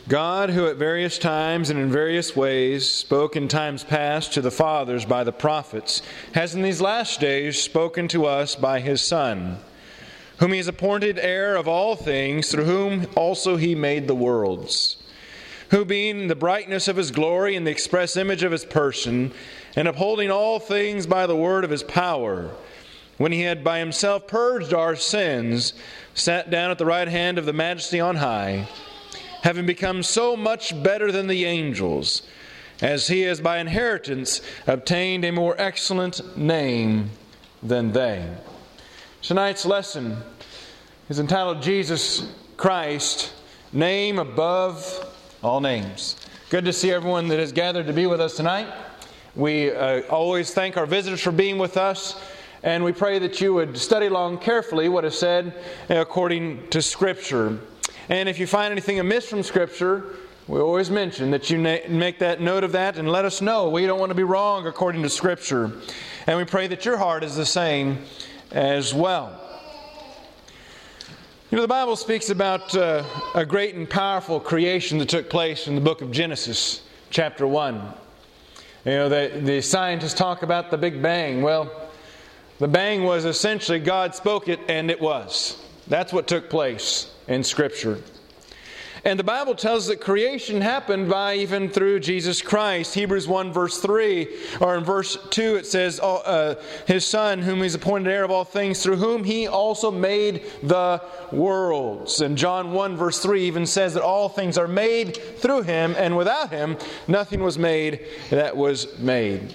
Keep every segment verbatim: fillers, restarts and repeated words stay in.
God, who at various times and in various ways spoke in times past to the fathers by the prophets, has in these last days spoken to us by His Son, whom He has appointed heir of all things, through whom also He made the worlds, who being the brightness of His glory and the express image of His person, and upholding all things by the word of His power, when He had by Himself purged our sins, sat down at the right hand of the Majesty on high, having become so much better than the angels, as He has by inheritance obtained a more excellent name than they. Tonight's lesson is entitled Jesus Christ, Name Above All Names. Good to see everyone that has gathered to be with us tonight. We uh, always thank our visitors for being with us, and we pray that you would study along carefully what is said according to Scripture. And if you find anything amiss from Scripture, we always mention that you na- make that note of that and let us know. We don't want to be wrong according to Scripture. And we pray that your heart is the same as well. You know, the Bible speaks about uh, a great and powerful creation that took place in the book of Genesis, chapter one. You know, the, the scientists talk about the Big Bang. Well, the bang was essentially God spoke it and it was. That's what took place in Scripture. And the Bible tells that creation happened by even through Jesus Christ. Hebrews one verse three, or in verse two it says, uh, His Son, whom He's appointed heir of all things, through whom He also made the worlds. And John one verse three even says that all things are made through Him, and without Him nothing was made that was made.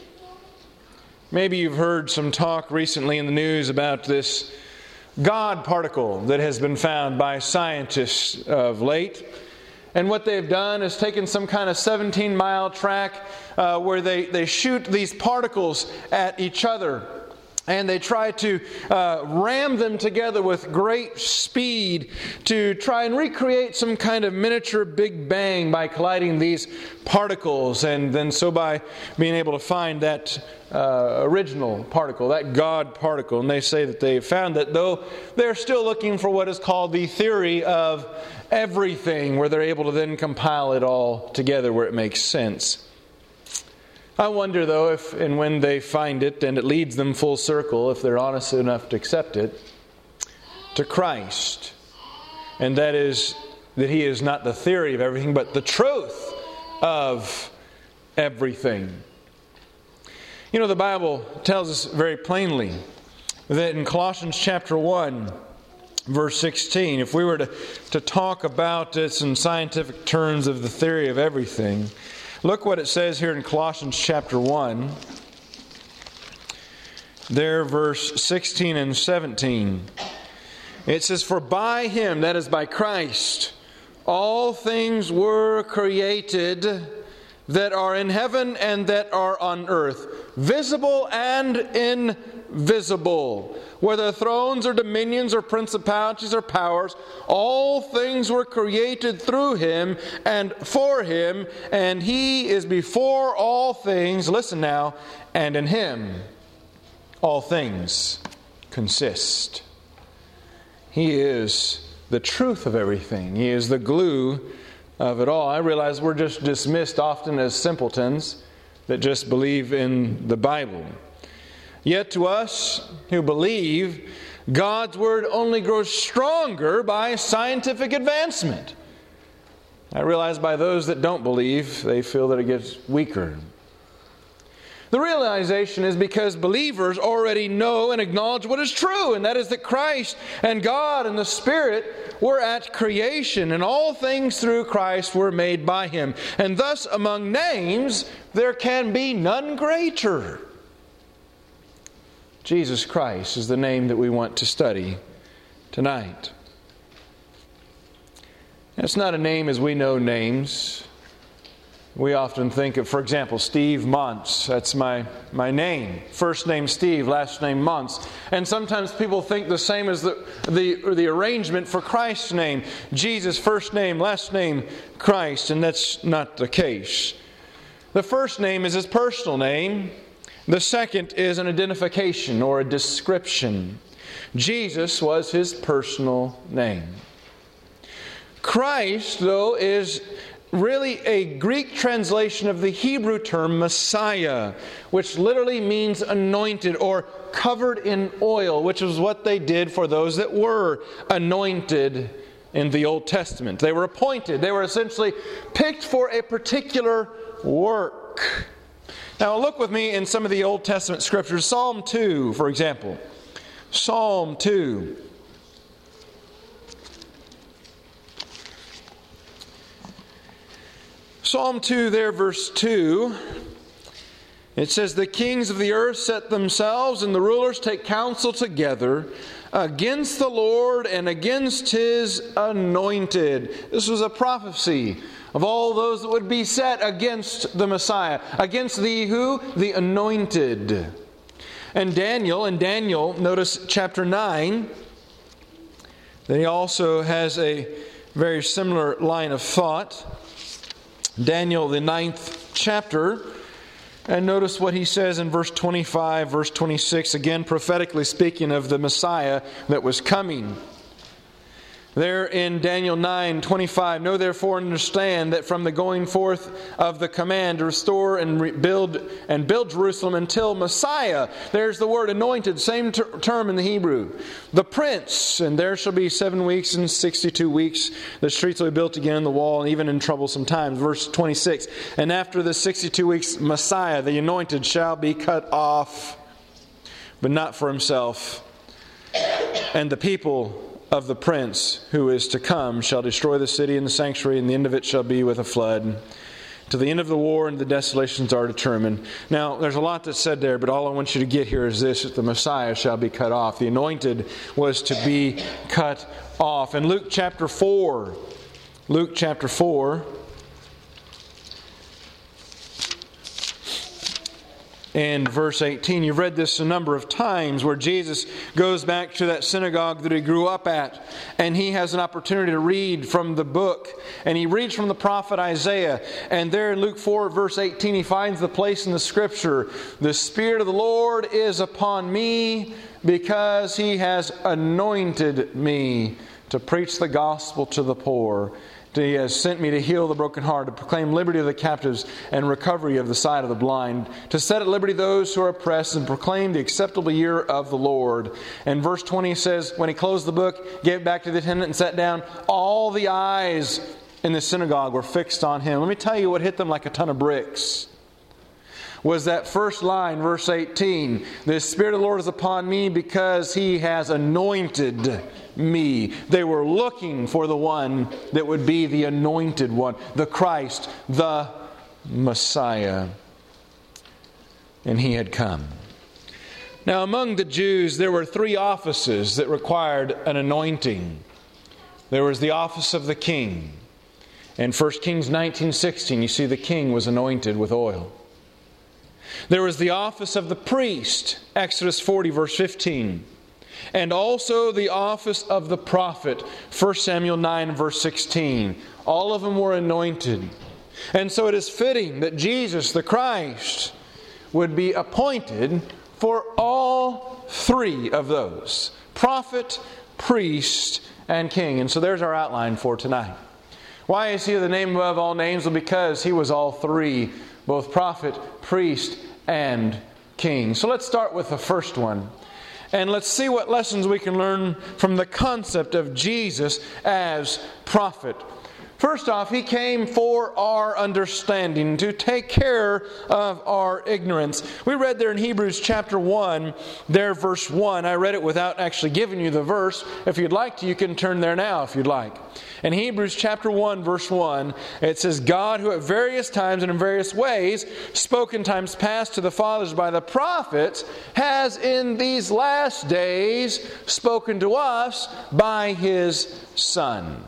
Maybe you've heard some talk recently in the news about this God particle that has been found by scientists of late. And what they've done is taken some kind of seventeen mile track uh, where they, they shoot these particles at each other. And they try to uh, ram them together with great speed to try and recreate some kind of miniature Big Bang by colliding these particles. And then so by being able to find that uh, original particle, that God particle. And they say that they found that, though they're still looking for what is called the theory of everything, where they're able to then compile it all together where it makes sense. I wonder, though, if and when they find it, and it leads them full circle, if they're honest enough to accept it, to Christ. And that is that He is not the theory of everything, but the truth of everything. You know, the Bible tells us very plainly that in Colossians chapter one, verse sixteen, if we were to, to talk about this in scientific terms of the theory of everything, look what it says here in Colossians chapter one. There, verse sixteen and seventeen. It says, For by Him, that is by Christ, all things were created that are in heaven and that are on earth, visible and invisible. Whether thrones or dominions or principalities or powers, all things were created through Him and for Him, and He is before all things. Listen now, and in Him all things consist. He is the truth of everything. He is the glue of it all. I realize we're just dismissed often as simpletons that just believe in the Bible. Yet to us who believe, God's Word only grows stronger by scientific advancement. I realize by those that don't believe, they feel that it gets weaker. The realization is because believers already know and acknowledge what is true, and that is that Christ and God and the Spirit were at creation, and all things through Christ were made by Him. And thus, among names, there can be none greater. Jesus Christ is the name that we want to study tonight. It's not a name as we know names. We often think of, for example, Steve Montz. That's my, my name. First name Steve, last name Montz. And sometimes people think the same as the, the, the arrangement for Christ's name. Jesus, first name, last name Christ. And that's not the case. The first name is His personal name. The second is an identification or a description. Jesus was His personal name. Christ, though, is really a Greek translation of the Hebrew term Messiah, which literally means anointed or covered in oil, which is what they did for those that were anointed in the Old Testament. They were appointed. They were essentially picked for a particular work. Now look with me in some of the Old Testament scriptures. Psalm two, for example. Psalm two. Psalm two there, verse two. It says, "The kings of the earth set themselves, and the rulers take counsel together against the Lord and against His anointed." This was a prophecy of all those that would be set against the Messiah. Against the who? The anointed. And Daniel, in Daniel, notice chapter nine, that he also has a very similar line of thought. Daniel, the ninth chapter. And notice what he says in verse twenty-five, verse twenty-six, again prophetically speaking of the Messiah that was coming. There in Daniel nine twenty-five, "Know therefore and understand that from the going forth of the command to restore and rebuild and build Jerusalem until Messiah," there's the word anointed, same ter- term in the Hebrew, "the prince, and there shall be seven weeks and sixty-two weeks, the streets will be built again, the wall, and even in troublesome times." Verse twenty-six, "And after the sixty-two weeks, Messiah, the anointed, shall be cut off, but not for himself, and the people of the prince who is to come shall destroy the city and the sanctuary, and the end of it shall be with a flood. To the end of the war and the desolations are determined." Now, there's a lot that's said there, but all I want you to get here is this, that the Messiah shall be cut off. The anointed was to be cut off. In Luke chapter four, Luke chapter four, and verse eighteen, you've read this a number of times, where Jesus goes back to that synagogue that he grew up at, and he has an opportunity to read from the book, and he reads from the prophet Isaiah. And there in Luke four, verse eighteen, he finds the place in the Scripture, "The Spirit of the Lord is upon me, because He has anointed me to preach the gospel to the poor. He has sent me to heal the brokenhearted, to proclaim liberty to the captives and recovery of the sight of the blind, to set at liberty those who are oppressed, and proclaim the acceptable year of the Lord." And verse twenty says, when he closed the book, gave it back to the attendant and sat down, all the eyes in the synagogue were fixed on him. Let me tell you what hit them like a ton of bricks. Was that first line, verse eighteen, "The Spirit of the Lord is upon me, because He has anointed me." They were looking for the one that would be the anointed one, the Christ, the Messiah. And He had come. Now, among the Jews, there were three offices that required an anointing. There was the office of the king. In First Kings nineteen sixteen, you see the king was anointed with oil. There was the office of the priest, Exodus forty, verse fifteen. And also the office of the prophet, First Samuel nine, verse sixteen. All of them were anointed. And so it is fitting that Jesus, the Christ, would be appointed for all three of those: prophet, priest, and king. And so there's our outline for tonight. Why is He the name above all names? Well, because He was all three, both prophet, priest, and king. So let's start with the first one. And let's see what lessons we can learn from the concept of Jesus as prophet. First off, He came for our understanding, to take care of our ignorance. We read there in Hebrews chapter one, there verse one. I read it without actually giving you the verse. If you'd like to, you can turn there now if you'd like. In Hebrews chapter one, verse one, it says, "God, who at various times and in various ways spoke in times past to the fathers by the prophets, has in these last days spoken to us by His Son."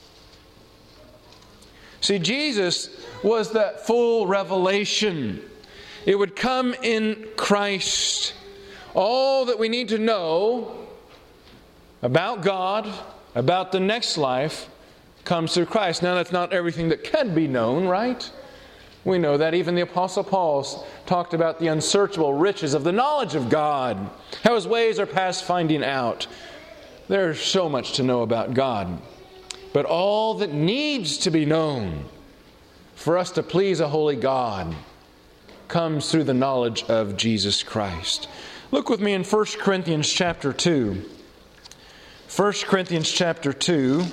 See, Jesus was that full revelation. It would come in Christ. All that we need to know about God, about the next life, comes through Christ. Now, that's not everything that can be known, right? We know that. Even the Apostle Paul talked about the unsearchable riches of the knowledge of God, how His ways are past finding out. There's so much to know about God. But all that needs to be known for us to please a holy God comes through the knowledge of Jesus Christ. Look with me in First Corinthians chapter two. First Corinthians chapter two.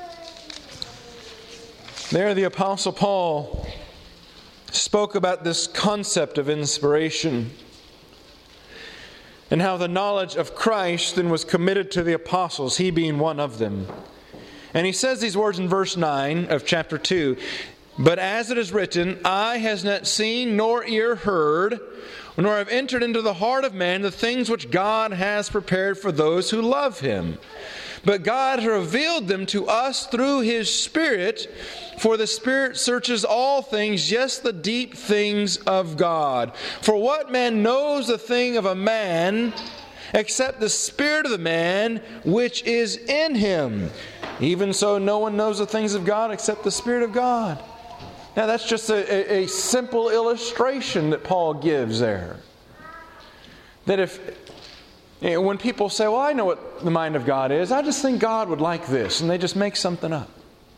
There the Apostle Paul spoke about this concept of inspiration and how the knowledge of Christ then was committed to the apostles, he being one of them. And he says these words in verse nine of chapter two. But as it is written, eye has not seen, nor ear heard, nor have entered into the heart of man the things which God has prepared for those who love Him. But God has revealed them to us through His Spirit, for the Spirit searches all things, yes, the deep things of God. For what man knows the thing of a man, except the spirit of the man which is in him? Even so, no one knows the things of God except the Spirit of God. Now that's just a, a, a simple illustration that Paul gives there. That if, you know, when people say, well, I know what the mind of God is, I just think God would like this, and they just make something up.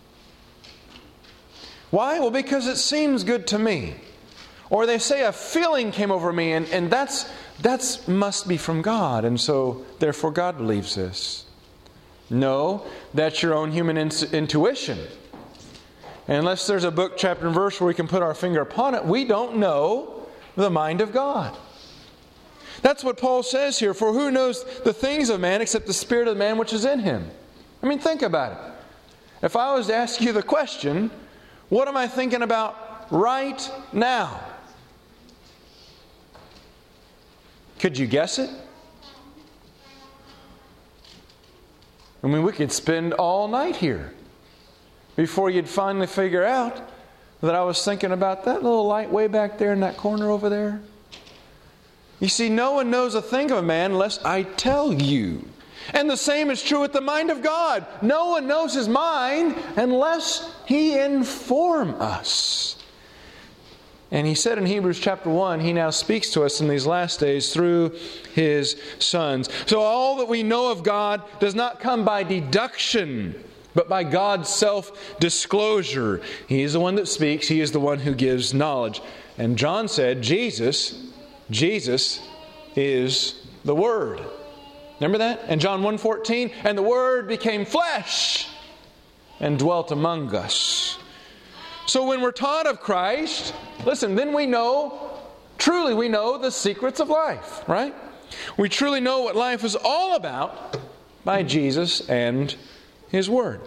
Why? Well, because it seems good to me. Or they say a feeling came over me, and, and that's that's must be from God, and so therefore God believes this. No, that's your own human in- intuition. And unless there's a book, chapter, and verse where we can put our finger upon it, we don't know the mind of God. That's what Paul says here. For who knows the things of man except the spirit of the man which is in him? I mean, think about it. If I was to ask you the question, what am I thinking about right now? Could you guess it? I mean, we could spend all night here before you'd finally figure out that I was thinking about that little light way back there in that corner over there. You see, no one knows a thing of a man unless I tell you. And the same is true with the mind of God. No one knows His mind unless He inform us. And He said in Hebrews chapter one, He now speaks to us in these last days through His sons. So all that we know of God does not come by deduction, but by God's self-disclosure. He is the one that speaks. He is the one who gives knowledge. And John said, Jesus, Jesus is the Word. Remember that? And John one fourteen, and the Word became flesh and dwelt among us. So when we're taught of Christ, listen, then we know, truly we know the secrets of life, right? We truly know what life is all about by Jesus and His Word.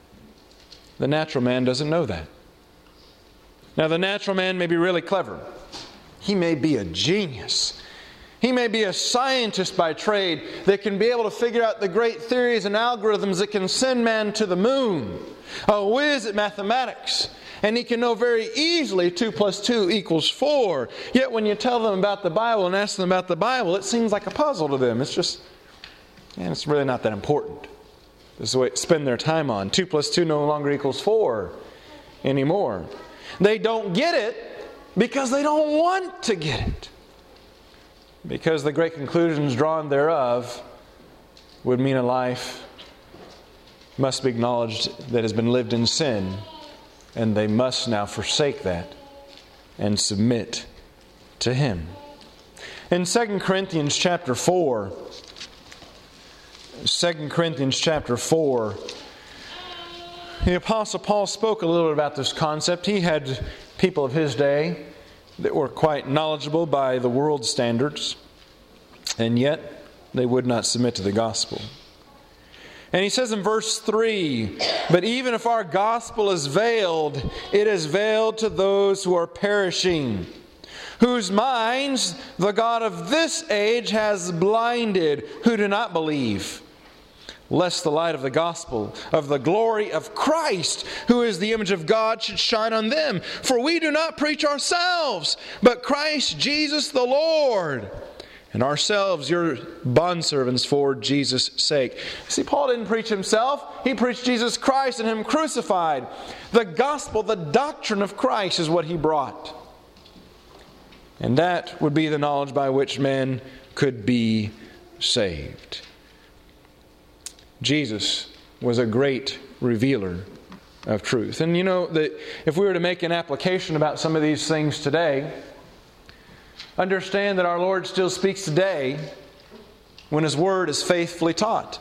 The natural man doesn't know that. Now, the natural man may be really clever. He may be a genius. He may be a scientist by trade that can be able to figure out the great theories and algorithms that can send man to the moon. A whiz at mathematics. And he can know very easily two plus two equals four. Yet when you tell them about the Bible and ask them about the Bible, it seems like a puzzle to them. It's just, and it's really not that important. This is the way to spend their time on. Two plus two no longer equals four anymore. They don't get it because they don't want to get it. Because the great conclusions drawn thereof would mean a life must be acknowledged that has been lived in sin. And they must now forsake that and submit to Him. In Second Corinthians chapter four, Second Corinthians chapter four, the Apostle Paul spoke a little bit about this concept. He had people of his day that were quite knowledgeable by the world's standards, and yet they would not submit to the gospel. And he says in verse three, but even if our gospel is veiled, it is veiled to those who are perishing, whose minds the God of this age has blinded, who do not believe, lest the light of the gospel of the glory of Christ, who is the image of God, should shine on them. For we do not preach ourselves, but Christ Jesus the Lord, and ourselves your bondservants for Jesus' sake. See, Paul didn't preach himself. He preached Jesus Christ and Him crucified. The gospel, the doctrine of Christ is what he brought. And that would be the knowledge by which men could be saved. Jesus was a great revealer of truth. And you know that if we were to make an application about some of these things today, understand that our Lord still speaks today when His Word is faithfully taught.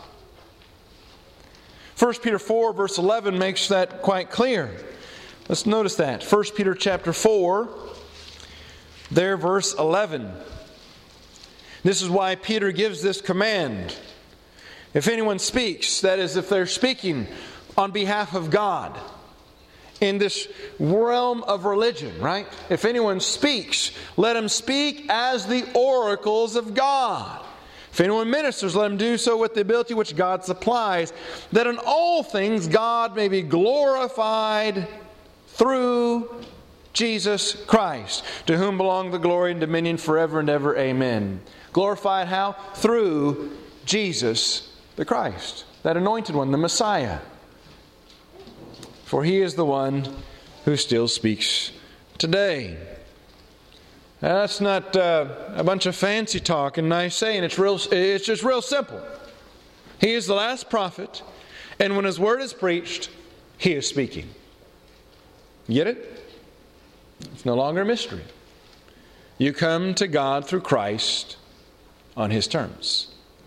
First Peter four verse eleven makes that quite clear. Let's notice that. First Peter chapter four, there verse eleven. This is why Peter gives this command. If anyone speaks, that is, if they're speaking on behalf of God in this realm of religion, right? If anyone speaks, let him speak as the oracles of God. If anyone ministers, let him do so with the ability which God supplies, that in all things God may be glorified through Jesus Christ, to whom belong the glory and dominion forever and ever. Amen. Glorified how? Through Jesus the Christ, that anointed one, the Messiah. For He is the one who still speaks today. Now, that's not uh, a bunch of fancy talk and nice saying. It's real. It's just real simple. He is the last prophet, and when His word is preached, He is speaking. Get it? It's no longer a mystery. You come to God through Christ on His terms.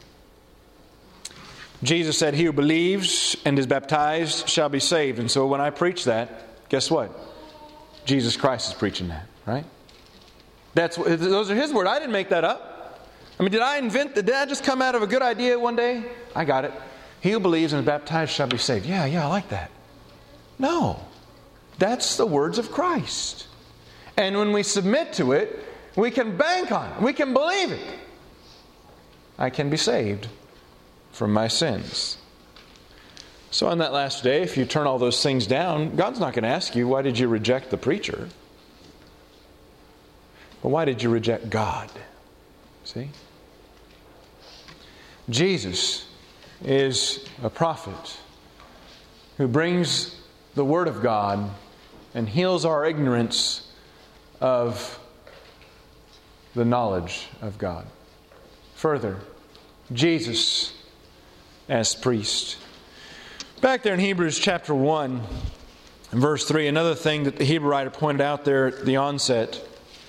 Jesus said, "He who believes and is baptized shall be saved." And so when I preach that, guess what? Jesus Christ is preaching that, right? That's those are His words. I didn't make that up. I mean, did I invent that? Did I just come out of a good idea one day? I got it. He who believes and is baptized shall be saved. Yeah, yeah, I like that. No. That's the words of Christ. And when we submit to it, we can bank on it. We can believe it. I can be saved from my sins. So on that last day, if you turn all those things down, God's not going to ask you, why did you reject the preacher? But why did you reject God? See? Jesus is a prophet who brings the Word of God and heals our ignorance of the knowledge of God. Further, Jesus as priest. Back there in Hebrews chapter one, verse three, another thing that the Hebrew writer pointed out there at the onset.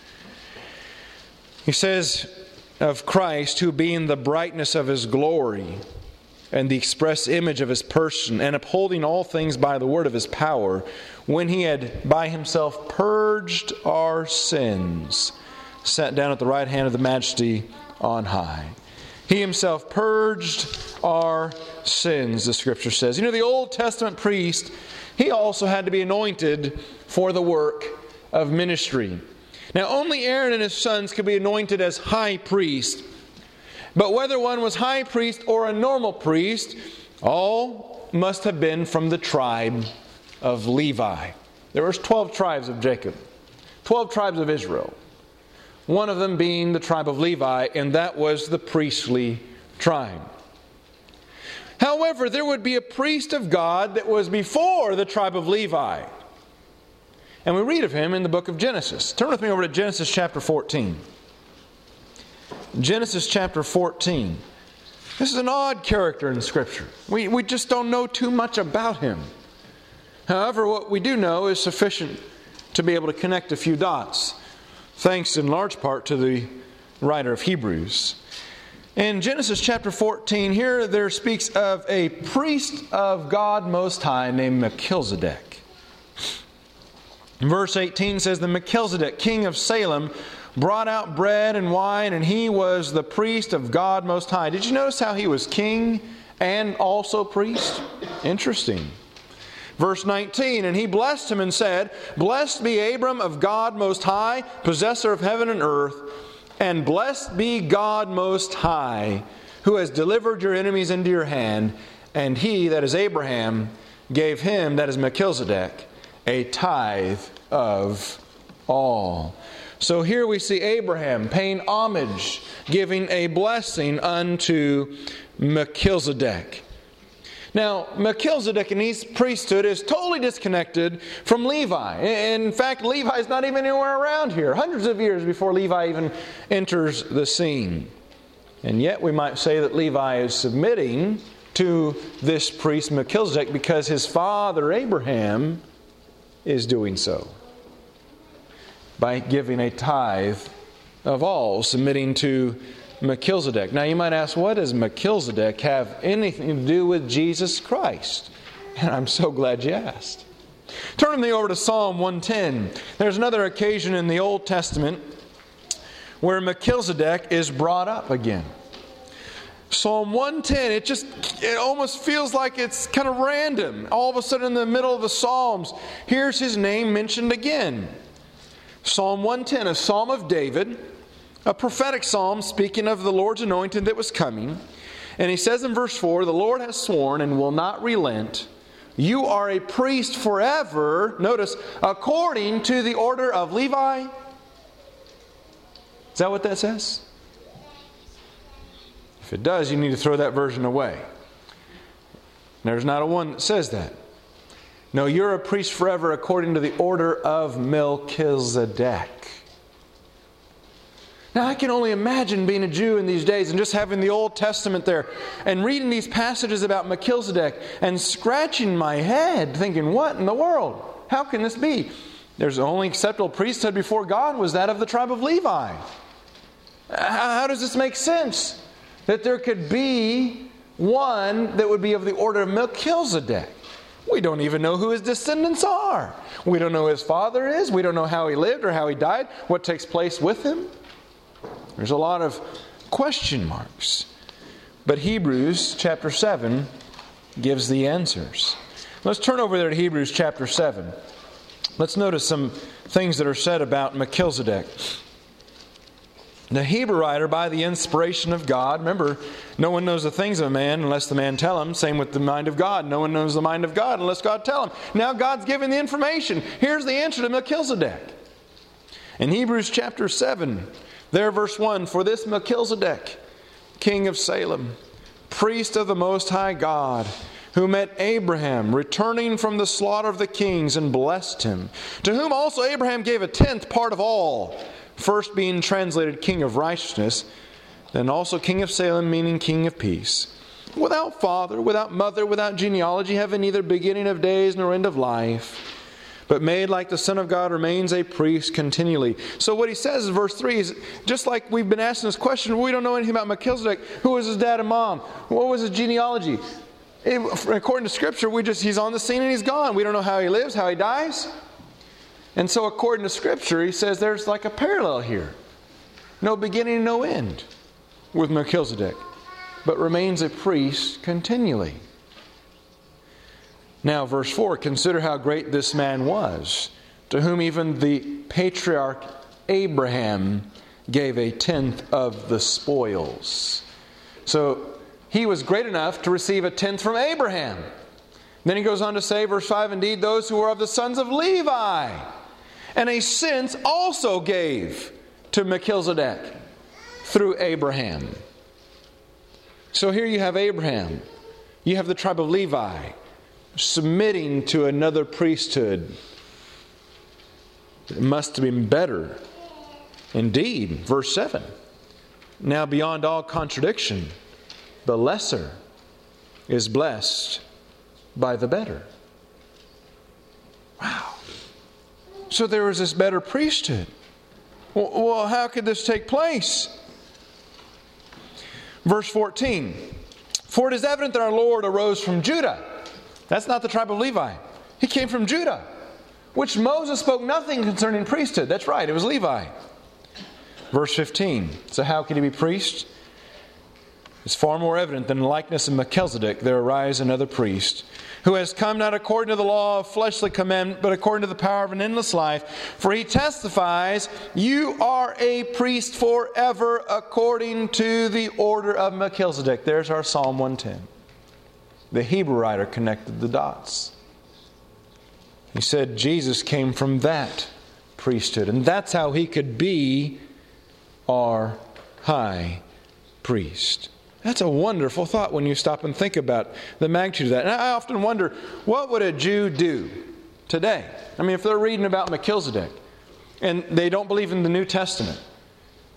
He says of Christ, who being the brightness of His glory and the express image of His person, and upholding all things by the word of His power, when He had by Himself purged our sins, sat down at the right hand of the Majesty on high. He Himself purged our sins, the Scripture says. You know, the Old Testament priest, he also had to be anointed for the work of ministry. Now, only Aaron and his sons could be anointed as high priest. But whether one was high priest or a normal priest, all must have been from the tribe of Levi. There was twelve tribes of Jacob, twelve tribes of Israel. One of them being the tribe of Levi, and that was the priestly tribe. However, there would be a priest of God that was before the tribe of Levi. And we read of him in the book of Genesis. Turn with me over to Genesis chapter fourteen. Genesis chapter fourteen. This is an odd character in Scripture. We, we just don't know too much about him. However, what we do know is sufficient to be able to connect a few dots, thanks in large part to the writer of Hebrews. In Genesis chapter fourteen, here there speaks of a priest of God Most High named Melchizedek. Verse eighteen says, "The Melchizedek, king of Salem, brought out bread and wine, and he was the priest of God Most High." Did you notice how he was king and also priest? Interesting. Verse nineteen, "And he blessed him and said, Blessed be Abram of God Most High, possessor of heaven and earth, and blessed be God Most High, who has delivered your enemies into your hand. And he," that is Abraham, "gave him," that is Melchizedek, "a tithe of all." So here we see Abraham paying homage, giving a blessing unto Melchizedek. Now, Melchizedek in his priesthood is totally disconnected from Levi. In fact, Levi is not even anywhere around here, hundreds of years before Levi even enters the scene. And yet we might say that Levi is submitting to this priest Melchizedek because his father Abraham is doing so by giving a tithe of all, submitting to Melchizedek. Now you might ask, what does Melchizedek have anything to do with Jesus Christ? And I'm so glad you asked. Turn with me over to Psalm one ten. There's another occasion in the Old Testament where Melchizedek is brought up again. Psalm one ten, it just, it almost feels like it's kind of random. All of a sudden in the middle of the Psalms, here's his name mentioned again. Psalm one ten, a psalm of David, a prophetic psalm speaking of the Lord's anointed that was coming. And he says in verse four, the Lord has sworn and will not relent. You are a priest forever, notice, according to the order of Levi. Is that what that says? If it does, you need to throw that version away. There's not a one that says that. No, you're a priest forever according to the order of Melchizedek. Now, I can only imagine being a Jew in these days and just having the Old Testament there and reading these passages about Melchizedek and scratching my head thinking, what in the world? How can this be? There's the only acceptable priesthood before God was that of the tribe of Levi. How does this make sense? That there could be one that would be of the order of Melchizedek. We don't even know who his descendants are. We don't know who his father is. We don't know how he lived or how he died, what takes place with him. There's a lot of question marks. But Hebrews chapter seven gives the answers. Let's turn over there to Hebrews chapter seven. Let's notice some things that are said about Melchizedek. The Hebrew writer, by the inspiration of God, remember, no one knows the things of a man unless the man tell him. Same with the mind of God. No one knows the mind of God unless God tell him. Now God's giving the information. Here's the answer to Melchizedek. In Hebrews chapter seven, there verse one, for this Melchizedek, king of Salem, priest of the Most High God, who met Abraham, returning from the slaughter of the kings, and blessed him, to whom also Abraham gave a tenth part of all, first being translated king of righteousness, then also king of Salem, meaning king of peace. Without father, without mother, without genealogy, having neither beginning of days nor end of life, but made like the Son of God, remains a priest continually. So what he says in verse three is, just like we've been asking this question, we don't know anything about Melchizedek. Who was his dad and mom? What was his genealogy? It, according to Scripture, we just he's on the scene and he's gone. We don't know how he lives, how he dies. And so according to Scripture, he says there's like a parallel here. No beginning, no end with Melchizedek, but remains a priest continually. Now, verse four, consider how great this man was, to whom even the patriarch Abraham gave a tenth of the spoils. So, he was great enough to receive a tenth from Abraham. Then he goes on to say, verse five, indeed, those who were of the sons of Levi, and a sense also gave to Melchizedek through Abraham. So here you have Abraham. You have the tribe of Levi submitting to another priesthood. It must have been better. Indeed, verse seven. Now beyond all contradiction, the lesser is blessed by the better. Wow. So there was this better priesthood. Well, how could this take place? Verse fourteen. For it is evident that our Lord arose from Judah. That's not the tribe of Levi. He came from Judah, which Moses spoke nothing concerning priesthood. That's right, it was Levi. Verse fifteen. So how can he be priest? It's far more evident than in the likeness of Melchizedek there arise another priest, who has come not according to the law of fleshly commandment, but according to the power of an endless life. For he testifies, you are a priest forever according to the order of Melchizedek. There's our Psalm one ten. The Hebrew writer connected the dots. He said Jesus came from that priesthood, and that's how he could be our high priest. That's a wonderful thought when you stop and think about the magnitude of that. And I often wonder, what would a Jew do today? I mean, if they're reading about Melchizedek and they don't believe in the New Testament,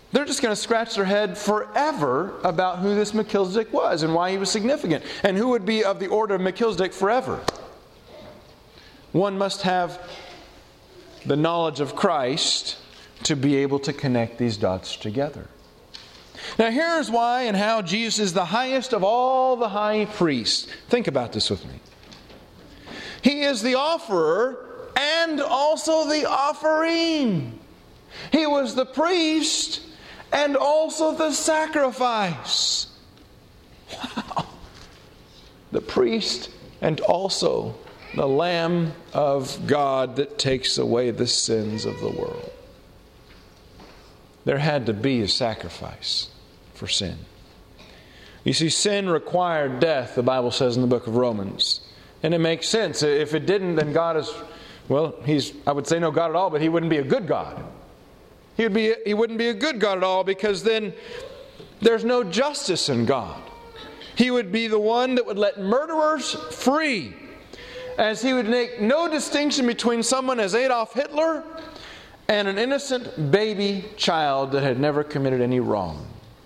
they're just going to scratch their head forever about who this Melchizedek was and why he was significant and who would be of the order of Melchizedek forever. One must have the knowledge of Christ to be able to connect these dots together. Now here's why and how Jesus is the highest of all the high priests. Think about this with me. He is the offerer and also the offering. He was the priest and also the sacrifice. Wow. The priest and also the Lamb of God that takes away the sins of the world. There had to be a sacrifice for sin. You see, sin required death, the Bible says in the book of Romans. And it makes sense. If it didn't, then God is, well, He's, I would say no God at all, but He wouldn't be a good God. He would be, He wouldn't be a good God at all, because then there's no justice in God. He would be the one that would let murderers free, as He would make no distinction between someone as Adolf Hitler and an innocent baby child that had never committed any wrong.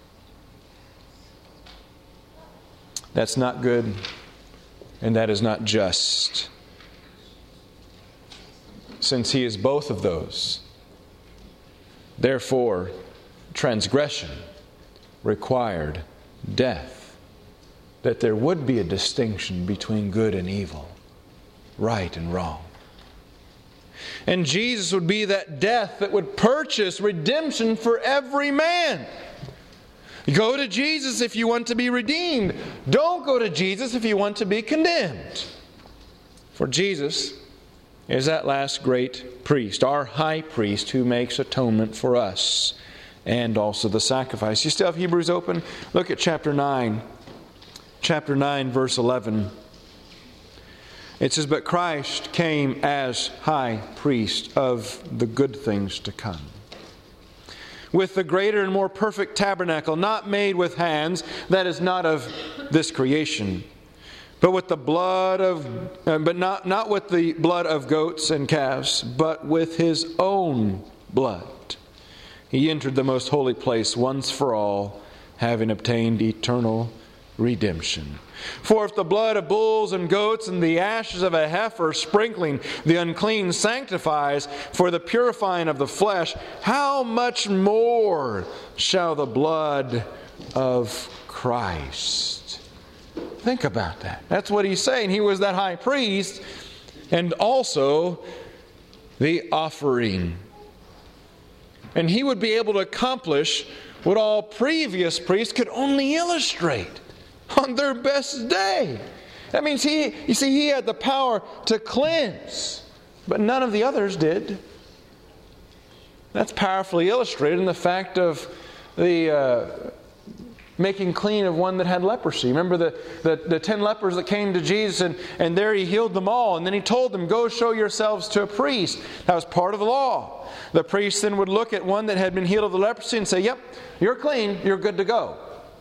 That's not good, and that is not just. Since He is both of those, therefore, transgression required death. That there would be a distinction between good and evil, right and wrong. And Jesus would be that death that would purchase redemption for every man. Go to Jesus if you want to be redeemed. Don't go to Jesus if you want to be condemned. For Jesus is that last great priest, our high priest who makes atonement for us, and also the sacrifice. You still have Hebrews open? Look at chapter nine. Chapter nine, verse eleven. It says, "But Christ came as high priest of the good things to come, with the greater and more perfect tabernacle, not made with hands, that is not of this creation, but with the blood of, uh, but not, not with the blood of goats and calves, but with His own blood. He entered the most holy place once for all, having obtained eternal redemption. For if the blood of bulls and goats and the ashes of a heifer sprinkling the unclean sanctifies for the purifying of the flesh, how much more shall the blood of Christ?" Think about that. That's what he's saying. He was that high priest and also the offering. And he would be able to accomplish what all previous priests could only illustrate on their best day. That means he, you see, he had the power to cleanse, but none of the others did. That's powerfully illustrated in the fact of the uh, making clean of one that had leprosy. Remember the, the, the ten lepers that came to Jesus, and, and there He healed them all. And then He told them, "Go show yourselves to a priest." That was part of the law. The priest then would look at one that had been healed of the leprosy and say, "Yep, you're clean, you're good to go."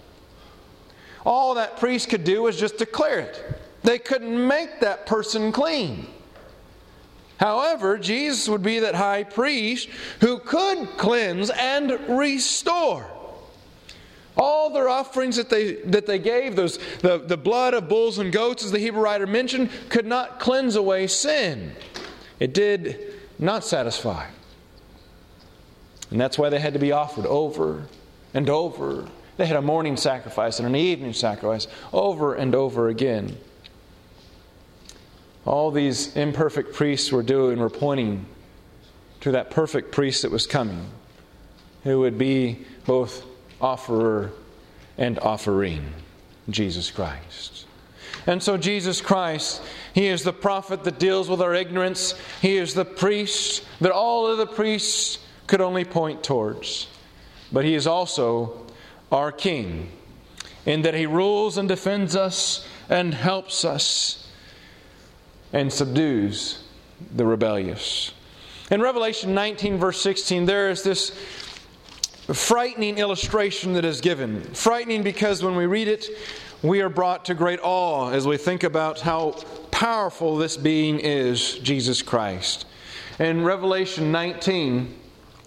All that priest could do was just declare it. They couldn't make that person clean. However, Jesus would be that high priest who could cleanse and restore. All their offerings that they that they gave, those the, the blood of bulls and goats, as the Hebrew writer mentioned, could not cleanse away sin. It did not satisfy. And that's why they had to be offered over and over. They had a morning sacrifice and an evening sacrifice over and over again. All these imperfect priests were doing were pointing to that perfect priest that was coming, who would be both offerer and offering, Jesus Christ. And so Jesus Christ, He is the prophet that deals with our ignorance. He is the priest that all of the priests could only point towards. But He is also our King, in that He rules and defends us and helps us and subdues the rebellious. In Revelation nineteen, verse sixteen, there is this frightening illustration that is given. Frightening because when we read it, we are brought to great awe as we think about how powerful this being is, Jesus Christ. In Revelation nineteen,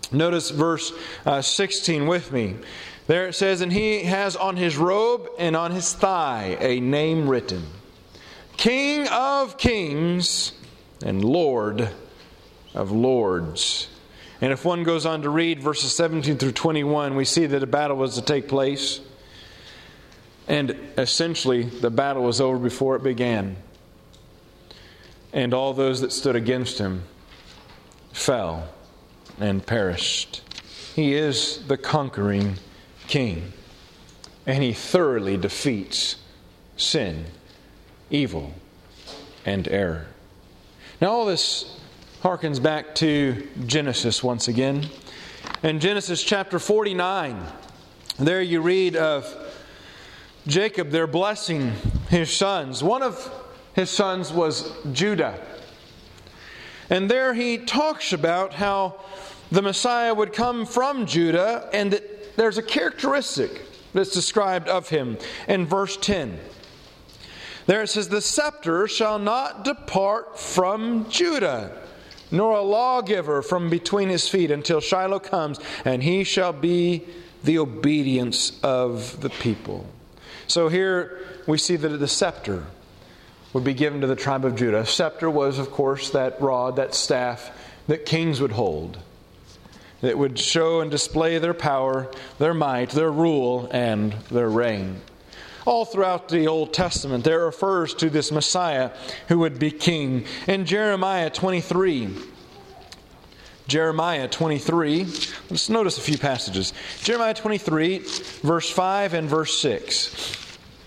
Notice verse uh, sixteen with me. There it says, "And he has on his robe and on his thigh a name written, King of Kings and Lord of Lords." And if one goes on to read verses seventeen through twenty-one, we see that a battle was to take place. And essentially, the battle was over before it began. And all those that stood against him fell and perished. He is the conquering King. And he thoroughly defeats sin, evil, and error. Now all this harkens back to Genesis once again. In Genesis chapter forty-nine, there you read of Jacob there blessing his sons. One of his sons was Judah. And there he talks about how the Messiah would come from Judah, and that there's a characteristic that's described of him in verse ten. There it says, "The scepter shall not depart from Judah, nor a lawgiver from between his feet, until Shiloh comes, and he shall be the obedience of the people." So here we see that the scepter would be given to the tribe of Judah. A scepter was, of course, that rod, that staff that kings would hold, that would show and display their power, their might, their rule, and their reign. All throughout the Old Testament, there refers to this Messiah who would be king. In Jeremiah twenty-three, Jeremiah twenty-three, let's notice a few passages. Jeremiah twenty-three, verse five and verse six.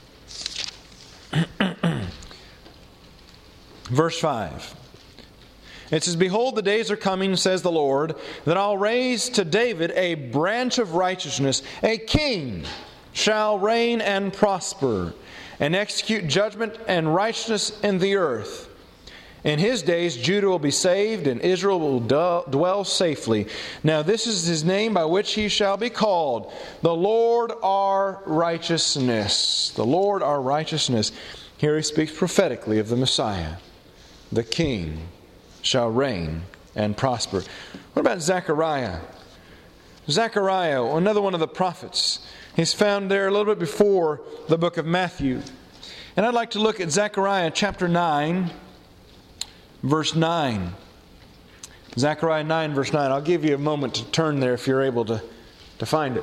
Verse five. It says, "Behold, the days are coming, says the Lord, that I'll raise to David a branch of righteousness, a king shall reign and prosper, and execute judgment and righteousness in the earth. In his days Judah will be saved, and Israel will dwell safely. Now this is his name by which he shall be called, the Lord our righteousness." The Lord our righteousness. Here he speaks prophetically of the Messiah. The king shall reign and prosper. What about Zechariah? Zechariah, another one of the prophets. He's found there a little bit before the book of Matthew. And I'd like to look at Zechariah chapter nine, verse nine. Zechariah nine, verse nine. I'll give you a moment to turn there if you're able to, to find it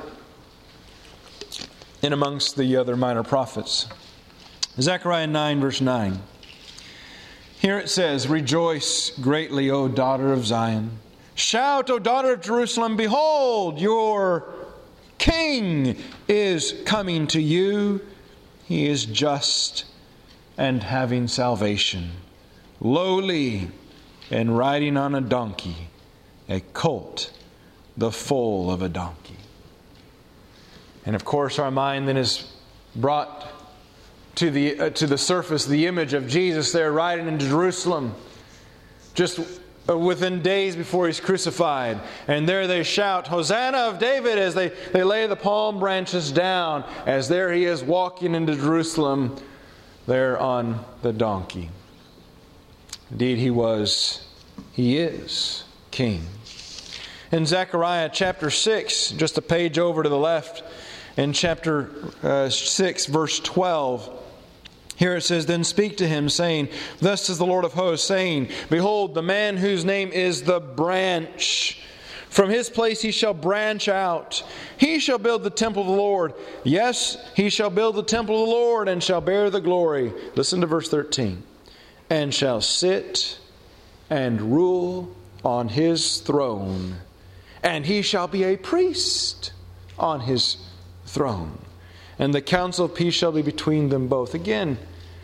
in amongst the other minor prophets. Zechariah nine, verse nine. Here it says, "Rejoice greatly, O daughter of Zion. Shout, O daughter of Jerusalem, behold, your King is coming to you. He is just and having salvation, lowly and riding on a donkey, a colt, the foal of a donkey." And of course our mind then is brought to the uh, to the surface the image of Jesus there riding into Jerusalem just within days before He's crucified. And there they shout, "Hosanna of David," as they, they lay the palm branches down, as there He is walking into Jerusalem there on the donkey. Indeed, He was, He is King. In Zechariah chapter six, just a page over to the left, in chapter uh, six, verse twelve, here it says, "Then speak to him, saying, Thus says the Lord of hosts, saying, Behold, the man whose name is the branch. From his place he shall branch out. He shall build the temple of the Lord. Yes, he shall build the temple of the Lord, and shall bear the glory." Listen to verse thirteen. "And shall sit and rule on his throne, and he shall be a priest on his throne. And the counsel of peace shall be between them both." Again,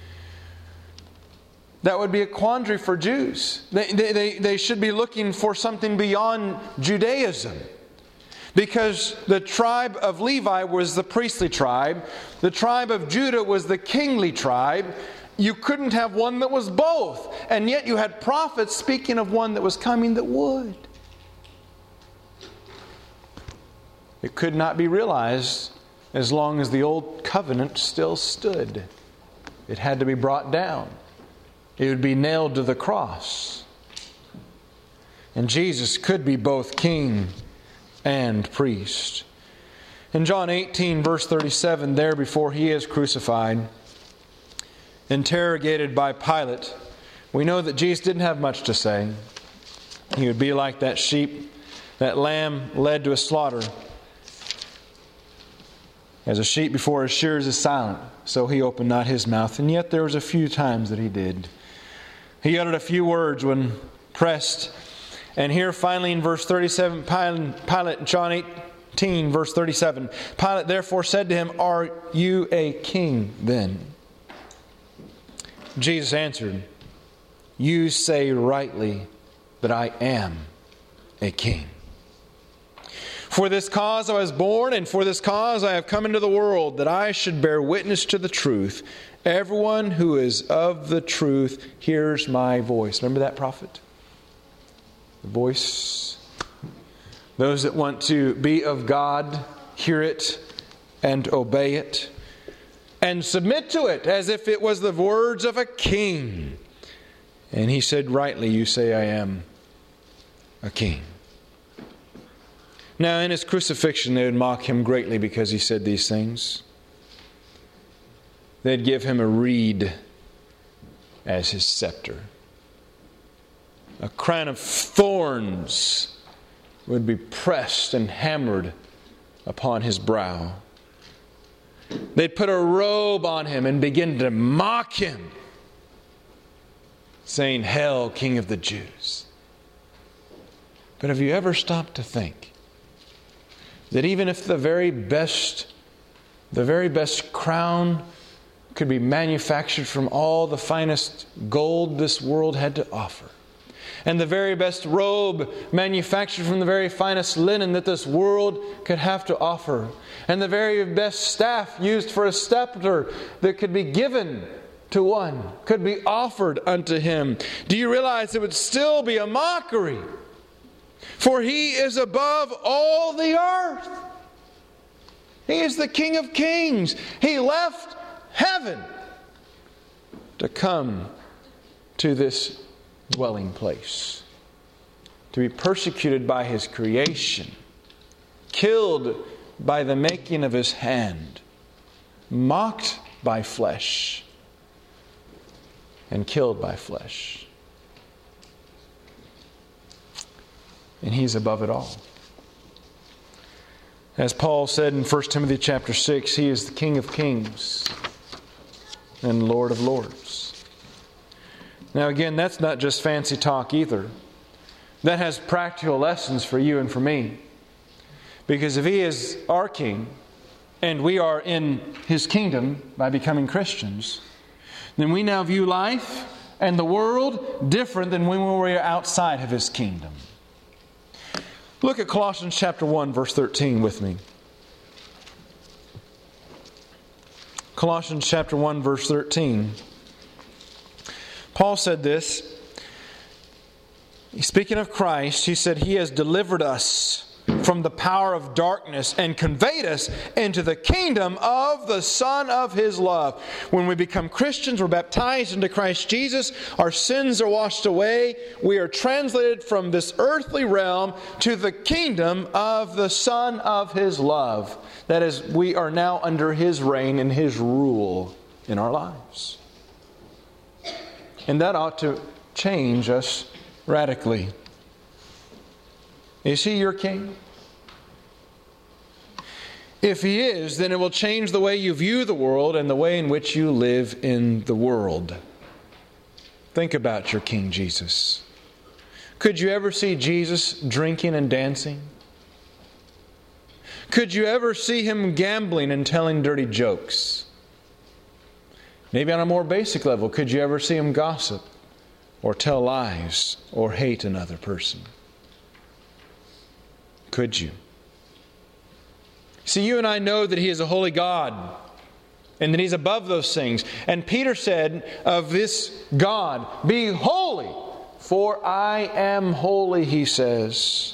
that would be a quandary for Jews. They, they, they should be looking for something beyond Judaism. Because the tribe of Levi was the priestly tribe. The tribe of Judah was the kingly tribe. You couldn't have one that was both. And yet you had prophets speaking of one that was coming that would. It could not be realized as long as the old covenant still stood. It had to be brought down. It would be nailed to the cross. And Jesus could be both king and priest. In John eighteen, verse thirty-seven, there before He is crucified, interrogated by Pilate, we know that Jesus didn't have much to say. He would be like that sheep, that lamb led to a slaughter. As a sheep before his shearers is silent, so He opened not His mouth. And yet there was a few times that He did. He uttered a few words when pressed. And here finally in verse thirty-seven, Pilate in John eighteen, verse thirty-seven, Pilate therefore said to Him, "Are you a king then?" Jesus answered, "You say rightly that I am a king. For this cause I was born, and for this cause I have come into the world, that I should bear witness to the truth. Everyone who is of the truth hears my voice." Remember that prophet? The voice. Those that want to be of God hear it and obey it and submit to it as if it was the words of a king. And He said, "Rightly you say I am a king." Now in His crucifixion they would mock Him greatly because He said these things. They'd give Him a reed as His scepter. A crown of thorns would be pressed and hammered upon His brow. They'd put a robe on Him and begin to mock Him, saying, "Hail, King of the Jews." But have you ever stopped to think that even if the very best, the very best crown could be manufactured from all the finest gold this world had to offer, and the very best robe manufactured from the very finest linen that this world could have to offer, and the very best staff used for a scepter that could be given to one, could be offered unto Him, do you realize it would still be a mockery? For He is above all the earth. He is the King of Kings. He left heaven to come to this dwelling place, to be persecuted by His creation, killed by the making of His hand, mocked by flesh, and killed by flesh. And He's above it all. As Paul said in First Timothy chapter six, He is the King of Kings and Lord of Lords. Now again, that's not just fancy talk either. That has practical lessons for you and for me. Because if He is our King, and we are in His kingdom by becoming Christians, then we now view life and the world different than when we were outside of His kingdom. Look at Colossians chapter one, verse thirteen with me. Colossians chapter one, verse thirteen. Paul said this. Speaking of Christ, he said, He has delivered us from the power of darkness and conveyed us into the kingdom of the Son of His love. When we become Christians, we're baptized into Christ Jesus. Our sins are washed away. We are translated from this earthly realm to the kingdom of the Son of His love. That is, we are now under His reign and His rule in our lives. And that ought to change us radically. Is He your King? If He is, then it will change the way you view the world and the way in which you live in the world. Think about your King Jesus. Could you ever see Jesus drinking and dancing? Could you ever see Him gambling and telling dirty jokes? Maybe on a more basic level, could you ever see Him gossip or tell lies or hate another person? Could you? See, you and I know that He is a holy God and that He's above those things. And Peter said of this God, "Be holy, for I am holy," he says.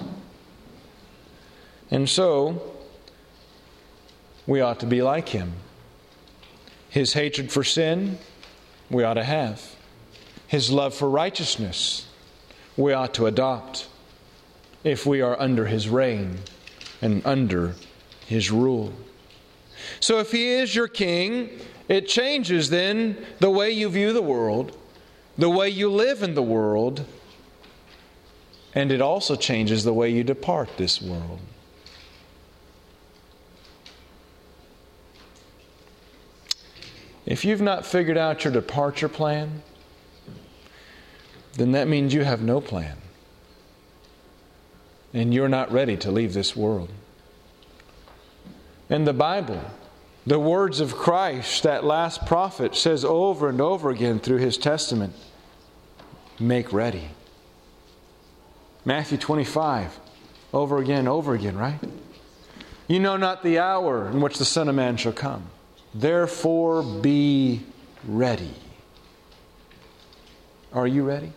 And so, we ought to be like Him. His hatred for sin, we ought to have. His love for righteousness, we ought to adopt if we are under His reign and under His rule. So if He is your King, it changes then the way you view the world, the way you live in the world, and it also changes the way you depart this world. If you've not figured out your departure plan, then that means you have no plan. And you're not ready to leave this world. In the Bible, the words of Christ, that last prophet, says over and over again through his testament, make ready. Matthew twenty-five, over again, over again, right? You know not the hour in which the Son of Man shall come. Therefore be ready. Are you ready?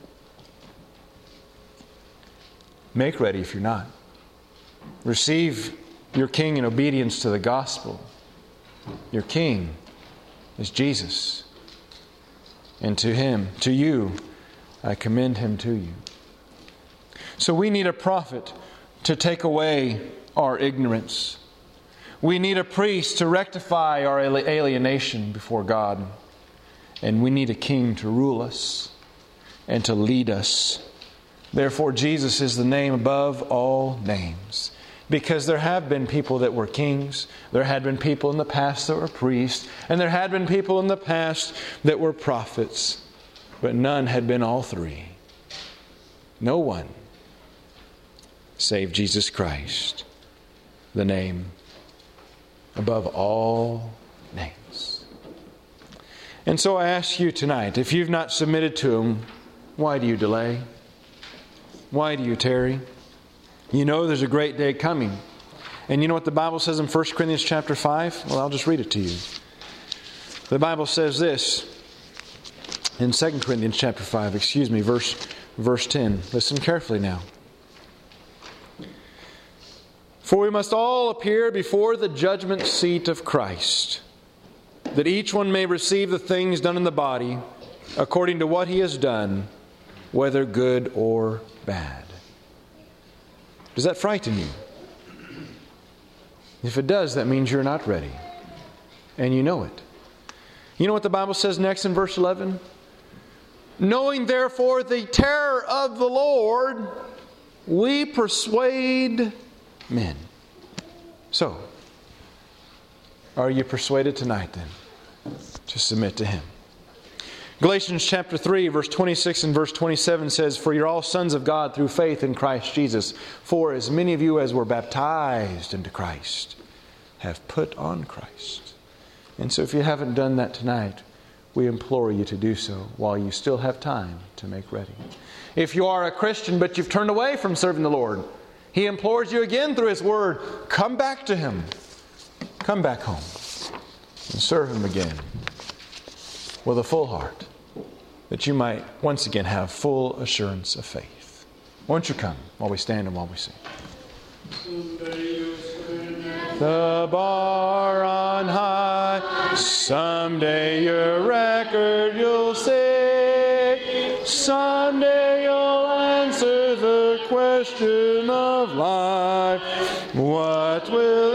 Make ready if you're not. Receive your King in obedience to the gospel. Your King is Jesus. And to Him, to you, I commend Him to you. So we need a prophet to take away our ignorance. We need a priest to rectify our alienation before God. And we need a king to rule us and to lead us. Therefore, Jesus is the name above all names. Because there have been people that were kings, there had been people in the past that were priests, and there had been people in the past that were prophets. But none had been all three. No one save Jesus Christ, the name above all names. And so I ask you tonight, if you've not submitted to Him, why do you delay? Why do you tarry? You know there's a great day coming. And you know what the Bible says in First Corinthians chapter five? Well, I'll just read it to you. The Bible says this in Second Corinthians chapter five, excuse me, verse, verse ten. Listen carefully now. For we must all appear before the judgment seat of Christ, that each one may receive the things done in the body according to what he has done, whether good or bad. Does that frighten you? If it does, that means you're not ready. And you know it. You know what the Bible says next in verse eleven? Knowing therefore the terror of the Lord, we persuade men. So, are you persuaded tonight then to submit to Him? Galatians chapter three, verse twenty-six and verse twenty-seven says, for you're all sons of God through faith in Christ Jesus. For as many of you as were baptized into Christ have put on Christ. And so if you haven't done that tonight, we implore you to do so while you still have time to make ready. If you are a Christian but you've turned away from serving the Lord, He implores you again through His Word, come back to Him. Come back home and serve Him again with a full heart, that you might once again have full assurance of faith. Won't you come while we stand and while we sing? The bar on high, someday your record you'll say, someday you'll answer the question of life. What will